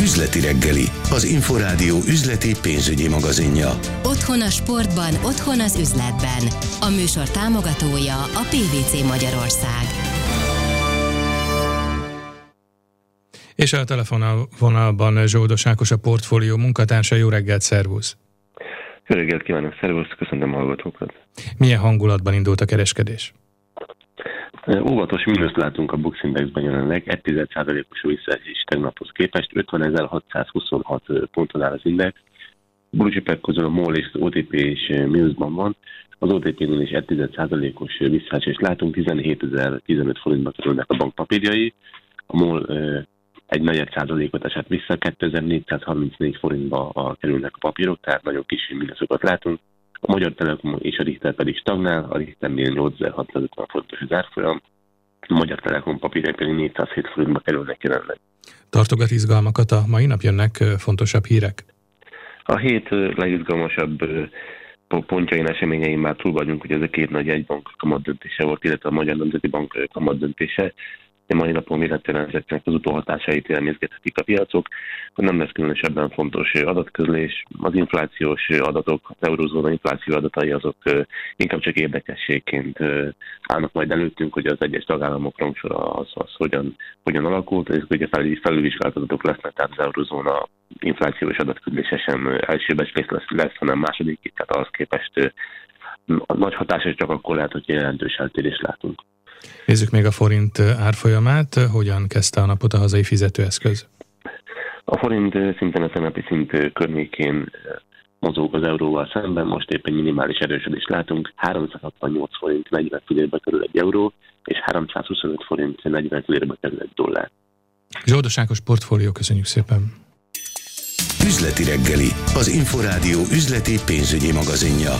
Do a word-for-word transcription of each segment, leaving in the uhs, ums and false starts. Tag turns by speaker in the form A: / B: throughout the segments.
A: Üzleti reggeli, az Inforádió üzleti pénzügyi magazinja.
B: Otthon a sportban, otthon az üzletben. A műsor támogatója a pé vé cé Magyarország.
C: És a telefonvonalban Zsoldos Ákos, a Portfólió munkatársa. Jó reggelt, szervusz!
D: Jó reggelt kívánok, szervusz, köszönöm a hallgatókat!
C: Milyen hangulatban indult a kereskedés?
D: Óvatos mínuszt látunk a Bux Indexben jelenleg, egy egész egy százalékos visszaesés tegnaphoz képest, ötvenezer-hatszázhuszonhat ponton áll az index. Blue chipek közül a MOL és az o té pé is mínuszban van, az o té pé-nél is egy egész egy százalékos visszaesést látunk, tizenhétezer-tizenöt forintba kerülnek a bankpapírjai, a MOL egy negyed százalékot esett vissza, kétezer-négyszázharmincnégy forintba kerülnek a papírok, tehát nagyon kis mínuszokat látunk. A Magyar Telekom és a Richter pedig stagnál, a Richternél nyolcezer-hatszázötven forintos az árfolyam, a Magyar Telekom papírjai pedig négyszázhét forintba kerülnek jelenleg.
C: Tartogat izgalmakat a mai nap, jönnek fontosabb hírek?
D: A hét legizgalmasabb pontjain, eseményein már túl vagyunk, hogy ez a két nagy jegybank kamat döntése volt, illetve a Magyar Nemzeti Bank kamat döntése. A mai napon véletlenül ezeknek az utóhatásait elmézgethetik a piacok, hogy nem lesz különösebben fontos adatközlés. Az inflációs adatok, az eurózóna infláció adatai azok inkább csak érdekességként állnak majd előttünk, hogy az egyes tagállamok rangsora az, az hogyan, hogyan alakult. Ezek ugye felülvizsgált adatok lesznek, tehát az eurózóna inflációs adatközlése sem elsőbeslés lesz, lesz, hanem második, tehát ahhoz képest a nagy hatása csak akkor lehet, hogy jelentős eltérést látunk.
C: Nézzük még a forint árfolyamát. Hogyan kezdte a napot a hazai fizetőeszköz?
D: A forint szintén a tegnapi szint környékén mozog az euróval szemben, most éppen minimális erősödést látunk. háromszázhatvannyolc forint negyven fillérbe kerül egy euró, és háromszázhuszonöt forint negyven fillérbe kerül egy dollár.
C: Zsoldos Ákos, Portfólió, köszönjük szépen!
A: Üzleti reggeli, az Inforádió üzleti pénzügyi magazinja.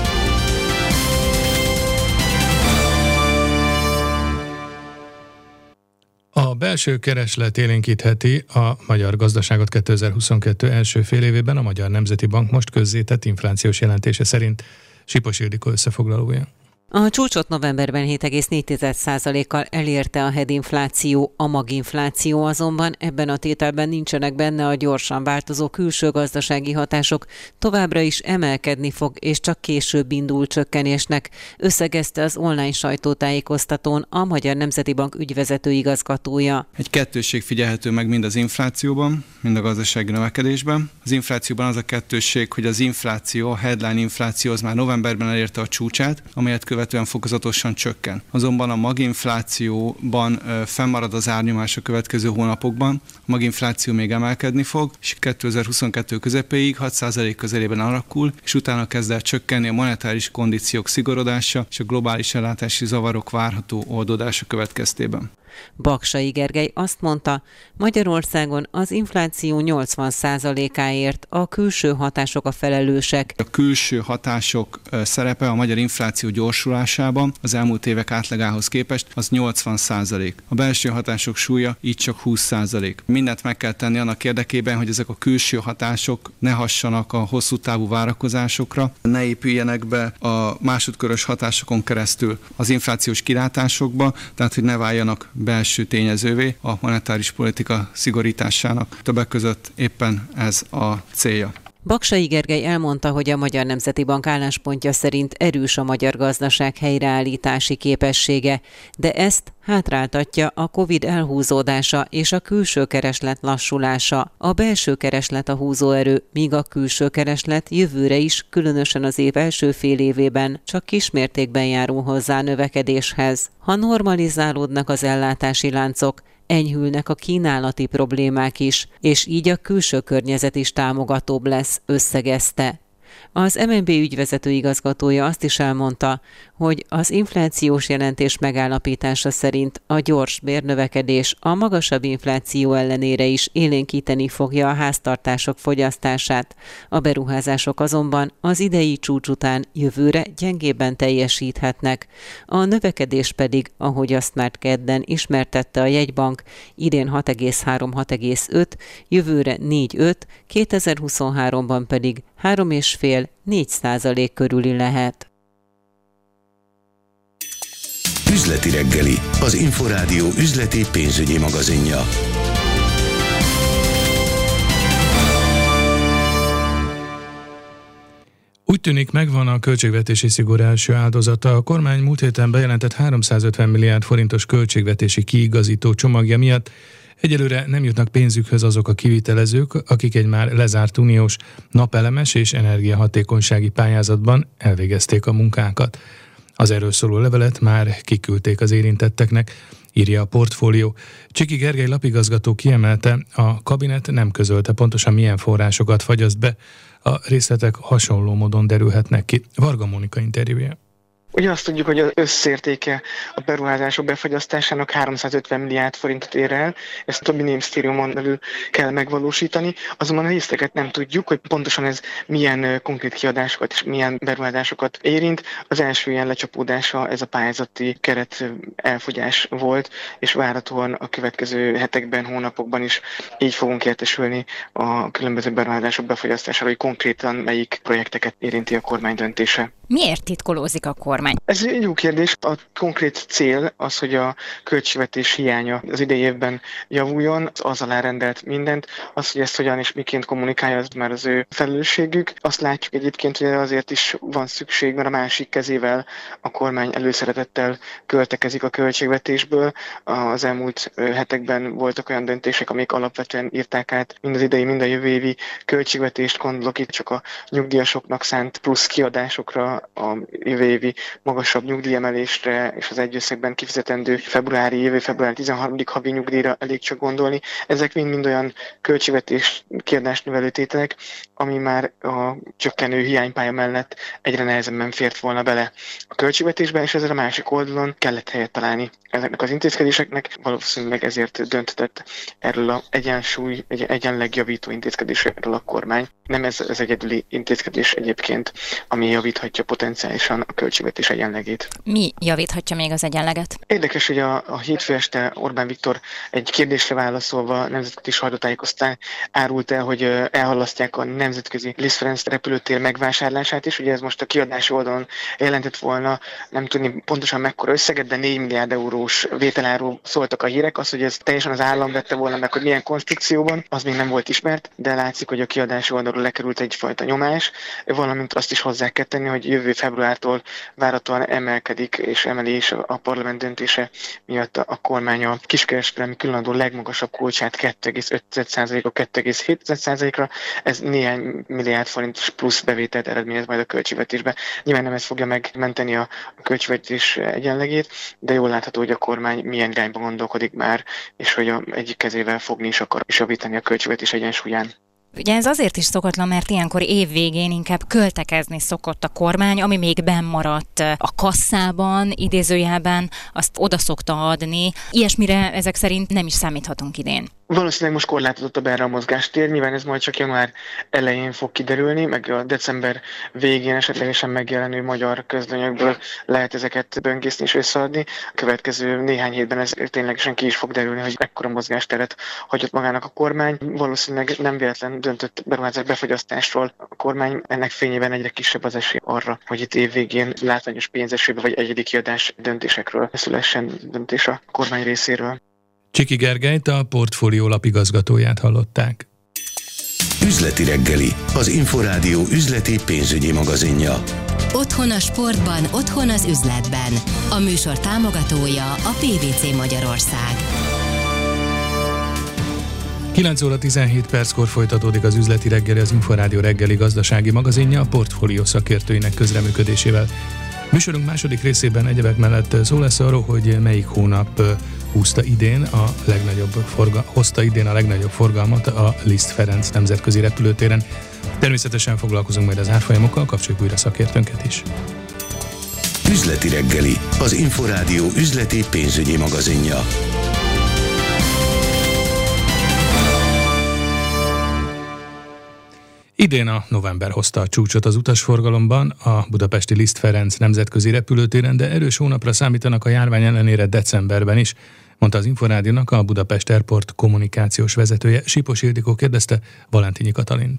C: A belső kereslet élénkítheti a magyar gazdaságot kétezer-huszonkettő első félévében. A Magyar Nemzeti Bank most közzétett inflációs jelentése szerint. Sipos Ildikó összefoglalója.
E: A csúcsot novemberben hét egész négy százalékkal elérte a hedinfláció, a maginfláció azonban ebben a tételben nincsenek benne a gyorsan változó külső gazdasági hatások, továbbra is emelkedni fog, és csak később indul csökkenésnek, összegezte az online sajtótájékoztatón a Magyar Nemzeti Bank ügyvezető igazgatója.
F: Egy kettősség figyelhető meg mind az inflációban, mind a gazdasági növekedésben. Az inflációban az a kettősség, hogy az infláció, a headline infláció az már novemberben elérte a csúcsát, amelyet követően fokozatosan csökken. Azonban a maginflációban fennmarad az árnyomás a következő hónapokban, a maginfláció még emelkedni fog, és kétezer-huszonkettő közepéig hat százalék közelében alakul, és utána kezd el csökkenni a monetáris kondíciók szigorodása és a globális ellátási zavarok várható oldódása következtében.
E: Baksay Gergely azt mondta, Magyarországon az infláció nyolcvan százalékáért a külső hatások a felelősek.
F: A külső hatások szerepe a magyar infláció gyorsulásában az elmúlt évek átlagához képest az nyolcvan százalék. A belső hatások súlya így csak húsz százalék. Mindent meg kell tenni annak érdekében, hogy ezek a külső hatások ne hassanak a hosszú távú várakozásokra, ne épüljenek be a másodkörös hatásokon keresztül az inflációs kilátásokba, tehát hogy ne váljanak belső tényezővé a monetáris politika szigorításának. Többek között éppen ez a célja.
E: Baksay Gergely elmondta, hogy a Magyar Nemzeti Bank álláspontja szerint erős a magyar gazdaság helyreállítási képessége, de ezt hátráltatja a Covid elhúzódása és a külső kereslet lassulása. A belső kereslet a húzóerő, míg a külső kereslet jövőre is, különösen az év első fél évében csak kismértékben járul hozzá a növekedéshez. Ha normalizálódnak az ellátási láncok, enyhülnek a kínálati problémák is, és így a külső környezet is támogatóbb lesz, összegezte. Az em en bé ügyvezető igazgatója azt is elmondta, hogy az inflációs jelentés megállapítása szerint a gyors bérnövekedés a magasabb infláció ellenére is élénkíteni fogja a háztartások fogyasztását. A beruházások azonban az idei csúcs után jövőre gyengébben teljesíthetnek. A növekedés pedig, ahogy azt már kedden ismertette a jegybank, idén hat egész három - hat egész öt, jövőre négy egész öt, kétezer-huszonháromban pedig három egész öt - négy százalék körüli lehet.
A: Üzleti reggeli, az Inforádió üzleti pénzügyi magazinja.
C: Úgy tűnik, megvan a költségvetési szigor első áldozata. A kormány múlt héten bejelentett háromszázötven milliárd forintos költségvetési kiigazító csomagja miatt egyelőre nem jutnak pénzükhöz azok a kivitelezők, akik egy már lezárt uniós napelemes és energiahatékonysági pályázatban elvégezték a munkákat. Az erről szóló levelet már kiküldték az érintetteknek, írja a Portfólió. Csiki Gergely lapigazgató kiemelte, a kabinet nem közölte pontosan milyen forrásokat fagyaszt be, a részletek hasonló módon derülhetnek ki. Varga Mónika interjúja.
G: Ugye azt tudjuk, hogy az összértéke a beruházások befagyasztásának háromszázötven milliárd forintot ér el, ezt a többi minisztériumon belül kell megvalósítani, azonban a részleteket nem tudjuk, hogy pontosan ez milyen konkrét kiadásokat és milyen beruházásokat érint. Az első ilyen lecsapódása ez a pályázati keret elfogyás volt, és várhatóan a következő hetekben, hónapokban is így fogunk értesülni a különböző beruházások befagyasztására, hogy konkrétan melyik projekteket érinti a kormány döntése.
H: Miért titkolózik a kormány?
G: Ez egy jó kérdés. A konkrét cél az, hogy a költségvetés hiánya az idei évben javuljon, az alárendelt mindent. Az, hogy ezt hogyan és miként kommunikálja, az már az ő felelősségük. Azt látjuk egyébként, hogy azért is van szükség, mert a másik kezével a kormány előszeretettel költekezik a költségvetésből. Az elmúlt hetekben voltak olyan döntések, amik alapvetően írták át mind az idei, mind a jövő évi költségvetést, gondolok itt csak a nyugdíjasoknak szánt plusz kiadásokra, a jövő évi magasabb nyugdíjemelésre és az egy összegben kifizetendő februári, jövő február tizenharmadikai havi nyugdíjra elég csak gondolni. Ezek mind-mind olyan költségvetés kiadást növelő tételek, ami már a csökkenő hiánypálya mellett egyre nehezebben fért volna bele a költségvetésbe, és ezzel a másik oldalon kellett helyet találni ezeknek az intézkedéseknek. Valószínűleg ezért döntetett erről az egyensúly, egy egyenleg javító intézkedésről a kormány. Nem ez az egyedüli intézkedés egyébként, ami javíthatja potenciálisan a költségvetés egyenlegét.
H: Mi javíthatja még az egyenleget?
G: Érdekes, hogy a, a hétfő este Orbán Viktor egy kérdésre válaszolva nemzetközi sajtótájékoztatón árult el, hogy elhalasztják a nemzetközi Liszt Ferenc repülőtér megvásárlását is. Ugye ez most a kiadási oldalon jelentett volna, nem tudni pontosan mekkora összeget, de négy milliárd eurós vételáról szóltak a hírek. Az, hogy ez teljesen az állam vette volna meg, hogy milyen konstrukcióban, az még nem volt ismert, de látszik, hogy a kiadási oldalról lekerült egyfajta nyomás, valamint azt is hozzá kell tenni, hogy jövő februártól várhatóan emelkedik és emeli is a parlament döntése miatt a kormány a kiskereskedelmi különadó legmagasabb kulcsát kettő egész öt százalékra, kettő egész hét százalékra. Ez néhány milliárd forintos plusz bevételt eredményez majd a költségvetésbe. Nyilván nem ez fogja megmenteni a költségvetés egyenlegét, de jól látható, hogy a kormány milyen irányba gondolkodik már, és hogy a egyik kezével fogni is akar és javítani a költségvetés egyensúlyán.
H: Ugye ez azért is szokatlan, mert ilyenkor év végén inkább költekezni szokott a kormány, ami még bennmaradt a kasszában, idézőjelben, azt oda szokta adni. Ilyesmire ezek szerint nem is számíthatunk idén.
G: Valószínűleg most korlátozottabb erre a mozgástér, nyilván ez majd csak január elején fog kiderülni, meg a december végén esetlegesen megjelenő magyar közlönyökből lehet ezeket böngészni és összeadni. A következő néhány hétben ez ténylegesen ki is fog derülni, hogy ekkora mozgásteret hagyott magának a kormány. Valószínűleg nem véletlen döntött beruházás befagyasztásról. A kormány ennek fényében egyre kisebb az esély arra, hogy itt év végén látványos pénzesőbe vagy egyedi kiadás döntésekről szülessen döntés a kormány részéről.
C: Csiki Gergelyt, a Portfólió lapigazgatóját hallották.
A: Üzleti reggeli, az Inforádió üzleti pénzügyi magazinja.
B: Otthon a sportban, otthon az üzletben. A műsor támogatója a pé vé cé Magyarország.
C: kilenc óra tizenhét perckor folytatódik az üzleti reggeli, az Inforádió reggeli gazdasági magazinja a Portfólió szakértőinek közreműködésével. Műsorunk második részében egyebek mellett szó lesz arról, hogy melyik hónap húzta idén a legnagyobb forga, hozta idén a legnagyobb forgalmat a Liszt Ferenc nemzetközi repülőtéren. Természetesen foglalkozunk majd az árfolyamokkal, kapcsoljuk újra szakértőnket is.
A: Üzleti reggeli, az Inforádió üzleti pénzügyi magazinja.
C: Idén a november hozta a csúcsot az utasforgalomban a budapesti Liszt Ferenc nemzetközi repülőtéren, de erős hónapra számítanak a járvány ellenére decemberben is, mondta az Inforádiónak a Budapest Airport kommunikációs vezetője. Sipos Ildikó kérdezte Valentini Katalint.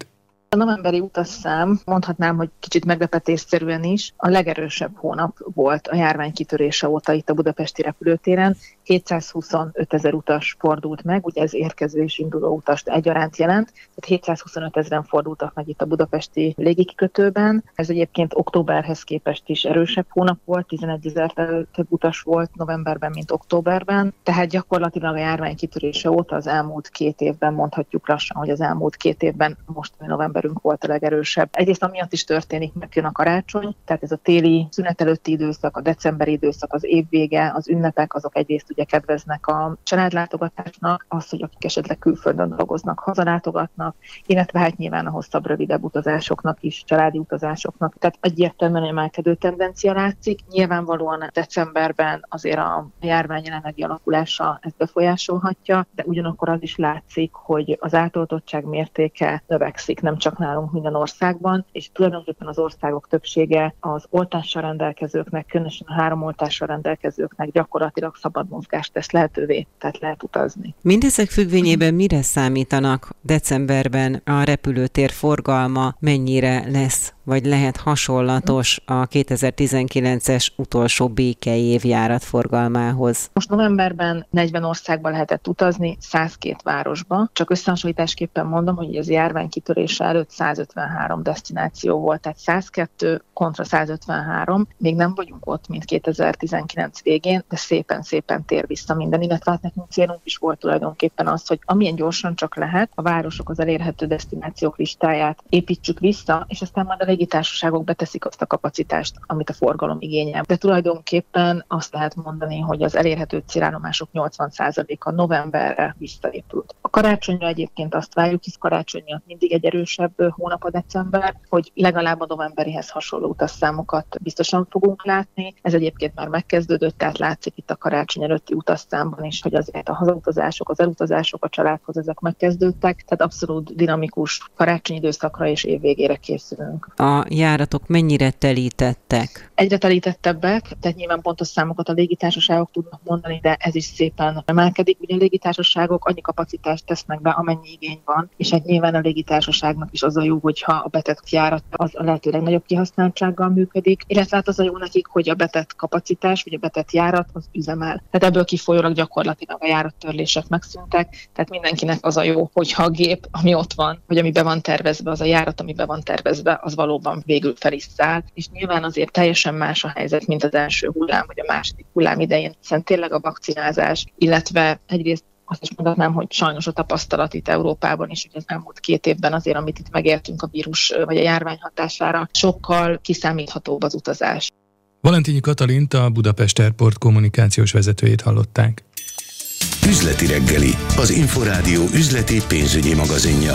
I: A novemberi utasszám, mondhatnám, hogy kicsit meglepetésszerűen is, a legerősebb hónap volt a járvány kitörése óta itt a budapesti repülőtéren. hétszázhuszonöt ezer utas fordult meg, ugye ez érkező és induló utast egyaránt jelent, tehát hétszázhuszonöt ezeren fordultak meg itt a budapesti légikikötőben. Ez egyébként októberhez képest is erősebb hónap volt, tizenegyezer több utas volt novemberben, mint októberben, tehát gyakorlatilag a járvány kitörése óta az elmúlt két évben mondhatjuk lassan, hogy az elmúlt két évben mostani novemberünk volt a legerősebb. Egyrészt amiatt is történik, mert jön a karácsony, tehát ez a téli szünet előtti időszak, a decemberi időszak, az évvége, az ünnepek, azok egyrészt ugye kedveznek a családlátogatásnak, az, hogy akik esetleg külföldön dolgoznak, hazalátogatnak, illetve hát nyilván a hosszabb, rövidebb utazásoknak is, családi utazásoknak. Tehát egyértelműen emelkedő tendencia látszik. Nyilvánvalóan decemberben azért a járvány jelenlegi alakulása ezt befolyásolhatja, de ugyanakkor az is látszik, hogy az átoltottság mértéke növekszik, nem csak nálunk, minden országban, és tulajdonképpen az országok többsége az oltással rendelkezőknek, különösen a három oltással rendelkezőknek gyakorlatilag szabad mozgást tesz lehetővé, tehát lehet utazni.
E: Mindezek függvényében mire számítanak decemberben? A repülőtér forgalma mennyire lesz, vagy lehet hasonlatos a kétezer-tizenkilences utolsó békei évjárat forgalmához?
I: Most novemberben negyven országba lehetett utazni, százkettő városba. Csak összehasonlításképpen mondom, hogy az járvány kitörése előtt százötvenhárom desztináció volt, tehát százkettő kontra százötvenhárom. Még nem vagyunk ott, mint kétezer-tizenkilenc végén, de szépen-szépen tér vissza minden, illetve hát nekünk célunk is volt tulajdonképpen az, hogy amilyen gyorsan csak lehet, a városok az elérhető desztinációk listáját építsük vissza, és aztán majd a légitársaságok beteszik azt a kapacitást, amit a forgalom igényel. De tulajdonképpen azt lehet mondani, hogy az elérhető célállomások nyolcvan százaléka novemberre visszaépült. A karácsonyra egyébként azt várjuk, hisz karácsony miatt mindig egy erősebb hónap a december, hogy legalább a novemberihez hasonló utasszámokat biztosan fogunk látni. Ez egyébként már megkezdődött, tehát látszik itt a karácsony előtti utasszámban is, hogy azért a hazautazások, az elutazások a családhoz ezek megkezdődtek, tehát abszolút dinamikus karácsonyi időszakra és évvégére készülünk.
E: A járatok mennyire telítettek?
I: Egyre telítettebbek, tehát nyilván pontos számokat a légitársaságok tudnak mondani, de ez is szépen emelkedik. Ugye a légitársaságok annyi kapacitást tesznek be, amennyi igény van, és hát nyilván a légitársaságnak is az a jó, hogyha a betett járat az a lehető legnagyobb kihasználtsággal működik, illetve hát az a jó nekik, hogy a betett kapacitás, vagy a betett járat az üzemel. Tehát ebből kifolyólag gyakorlatilag a járattörlések megszűntek, tehát mindenkinek az a jó, hogyha a gép, ami ott van, vagy ami be van tervezve, az a járat, ami be van tervezve, az valóban végül fel is száll, és nyilván azért teljesen más a helyzet, mint az első hullám, vagy a második hullám idején, hiszen tényleg a vakcinázás, illetve egyrészt azt is mondatnám, hogy sajnos a tapasztalat itt Európában is, hogy az elmúlt két évben azért, amit itt megértünk a vírus vagy a járvány hatására, sokkal kiszámíthatóbb az utazás.
C: Valentini Katalint, a Budapest Airport kommunikációs vezetőjét hallották.
A: Üzleti reggeli, az Inforádió üzleti pénzügyi magazinja.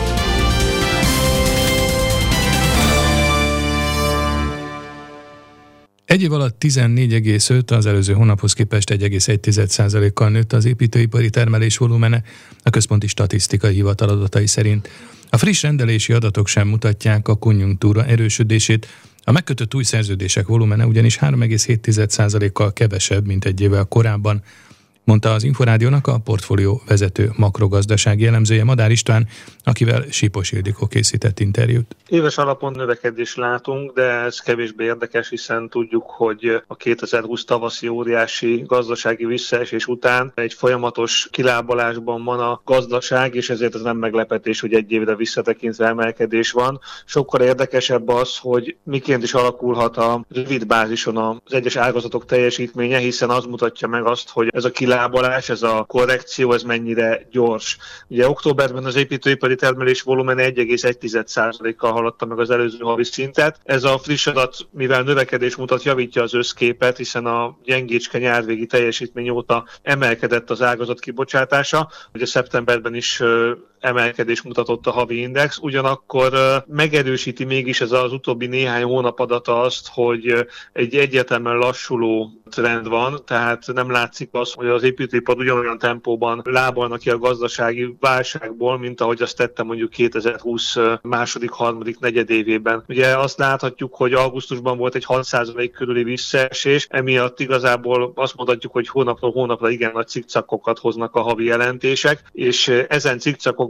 C: Egy év alatt tizennégy egész öt, az előző hónaphoz képest egy egész egy százalékkal nőtt az építőipari termelés volumene, a Központi Statisztikai Hivatal adatai szerint. A friss rendelési adatok sem mutatják a konjunktúra erősödését, a megkötött új szerződések volumene ugyanis három egész hét százalékkal kevesebb, mint egy évvel korábban, mondta az Inforádiónak a portfólió vezető makrogazdasági elemzője Madár István, akivel Sipos Ildikó készített interjút.
J: Éves alapon növekedést látunk, de ez kevésbé érdekes, hiszen tudjuk, hogy a kétezer-húsz tavaszi óriási gazdasági visszaesés után egy folyamatos kilábalásban van a gazdaság, és ezért ez nem meglepetés, hogy egy évre visszatekintve emelkedés van. Sokkal érdekesebb az, hogy miként is alakulhat a rövid bázison az egyes ágazatok teljesítménye, hiszen az mutatja meg azt, hogy ez a kilábalás, ez a korrekció, ez mennyire gyors. Ugye októberben az építőipari termelés volumene egy egész egy százalékkal haladta meg az előző havi szintet. Ez a friss adat, mivel növekedés mutat, javítja az összképet, hiszen a gyengécske nyárvégi teljesítmény óta emelkedett az ágazat kibocsátása. Ugye szeptemberben is emelkedés mutatott a havi index, ugyanakkor megerősíti mégis ez az utóbbi néhány hónap adata azt, hogy egy egyértelműen lassuló trend van, tehát nem látszik az, hogy az építőipar ugyanolyan tempóban lábalnak ki a gazdasági válságból, mint ahogy azt tette mondjuk kétezer-húsz második, harmadik negyedévében. Ugye azt láthatjuk, hogy augusztusban volt egy hat százalék körüli visszaesés, emiatt igazából azt mondhatjuk, hogy hónapról hónapra igen nagy cikcakokat hoznak a havi jelentések, és ezen cikcakok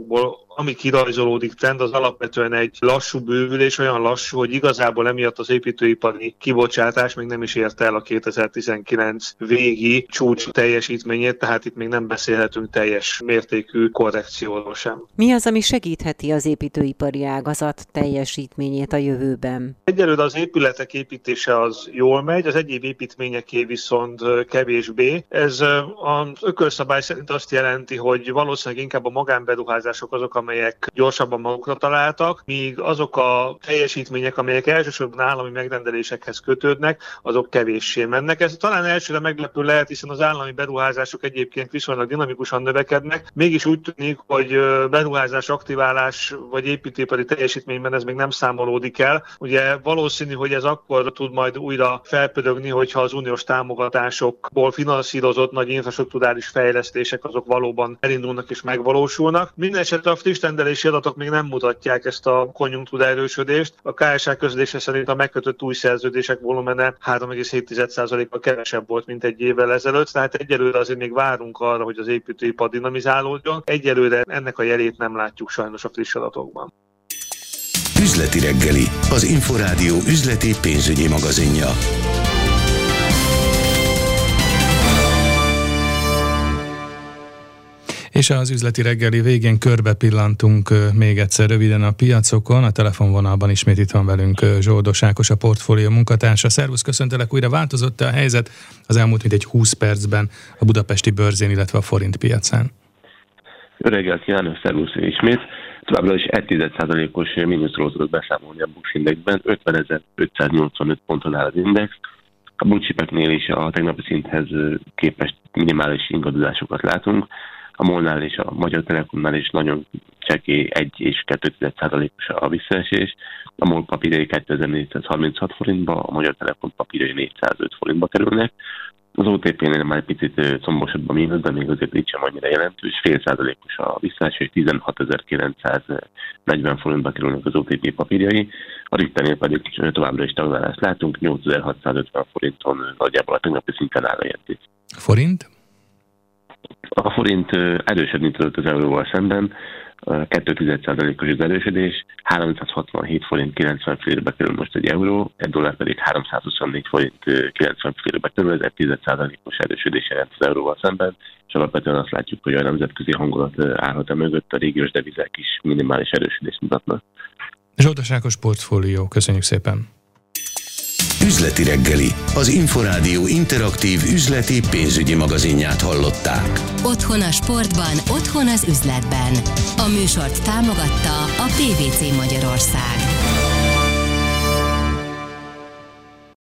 J: ágazatokból, ami kirajzolódik trend, az alapvetően egy lassú bővülés, olyan lassú, hogy igazából emiatt az építőipari kibocsátás még nem is érte el a kétezer-tizenkilenc végi csúcs teljesítményét, tehát itt még nem beszélhetünk teljes mértékű korrekcióról sem.
E: Mi az, ami segítheti az építőipari ágazat teljesítményét a jövőben?
J: Egyelőre az épületek építése az jól megy, az egyéb építményeké viszont kevésbé. Ez az ökölszabály szerint azt jelenti, hogy valószínűleg inkább a magánberuházások azok, amelyek gyorsabban magukra találtak, míg azok a teljesítmények, amelyek elsősorban állami megrendelésekhez kötődnek, azok kevéssé mennek. Ez talán elsőre meglepő lehet, hiszen az állami beruházások egyébként viszonylag dinamikusan növekednek. Mégis úgy tűnik, hogy beruházás, aktiválás vagy építőipari teljesítményben ez még nem számolódik el. Ugye valószínű, hogy ez akkor tud majd újra felpörögni, hogyha az uniós támogatásokból finanszírozott nagy infrastrukturális fejlesztések azok valóban elindulnak és megvalósulnak. Mindenesetre a friss rendelési adatok még nem mutatják ezt a konjunktúra erősödést. A ká es á közlése szerint a megkötött új szerződések volumene három egész hét százalékkal kevesebb volt, mint egy évvel ezelőtt, tehát egyelőre azért még várunk arra, hogy az építőipar dinamizálódjon. Egyelőre ennek a jelét nem látjuk sajnos a friss adatokban.
A: Üzleti reggeli, az Inforádió üzleti pénzügyi magazinja.
C: És az üzleti reggeli végén körbe pillantunk még egyszer röviden a piacokon. A telefonvonalban ismét itt van velünk Zsoldos Ákos, a portfólió munkatársa. Szervusz, köszöntelek újra. Változott a helyzet az elmúlt mintegy húsz percben a budapesti bőrzén, illetve a forint piacán?
D: Jó reggelt kívánok, szervusz ismét. Továbbra is egy egész egy százalékos mínuszról tudok beszámolni a Bux Indexben, ötvenezer-ötszáznyolcvanöt ponton áll az index. A blue chipeknél is a tegnapi szinthez képest minimális ingadozásokat látunk. A MOL-nál és a Magyar Telekomnál is nagyon csekély egy egész kettő százalékos a visszaesés. A MOL papírjai kétezer-négyszázharminchat forintba, a Magyar Telekom papírjai négyszázöt forintba kerülnek. Az o té pé-nél már egy picit combosodva mínusz, de még azért így sem annyira jelentős. Fél százalékos a visszaesés, tizenhatezer-kilencszáznegyven forintba kerülnek az o té pé papírjai. A Richternél pedig továbbra is stagnálást látunk, nyolcezer-hatszázötven forinton nagyjából a tegnapi szinten áll a jegyzés.
C: Forint?
D: A forint erősödni tudott az euróval szemben, kettő egész egy százalékos az erősödés, háromszázhatvanhét forint kilencven fillérbe kerül most egy euró, egy dollár pedig háromszázhuszonnégy forint kilencven fillérbe kerül, ez egy tíz százalékos erősödés jelent az euróval szemben, és alapvetően azt látjuk, hogy a nemzetközi hangulat állhat a mögött, a régiós devizák is minimális erősödést mutatnak.
C: Zsoldos Ákos, portfólió, köszönjük szépen!
A: Üzleti reggeli, az Inforádió interaktív üzleti pénzügyi magazinját hallották.
B: Otthon a sportban, otthon az üzletben. A műsort támogatta a pé vé cé Magyarország.